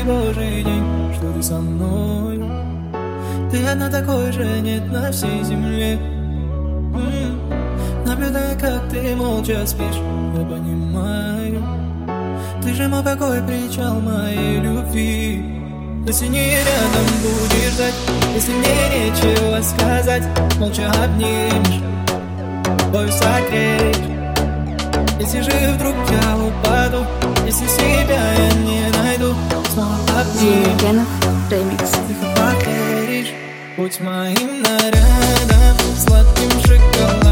божий день, что ты со мной. Ты одна, такой же нет на всей земле. Наблюдая, как ты молча спишь, я понимаю, ты же мой покой, причал моей любви. Если не рядом будешь ждать, если мне нечего сказать, молча обнимешь, тобой согреешь. Если же вдруг я упаду, если себя я не найду, снова обнимешь, тихо поверишь. Будь моим нарядом, сладким шоколадом.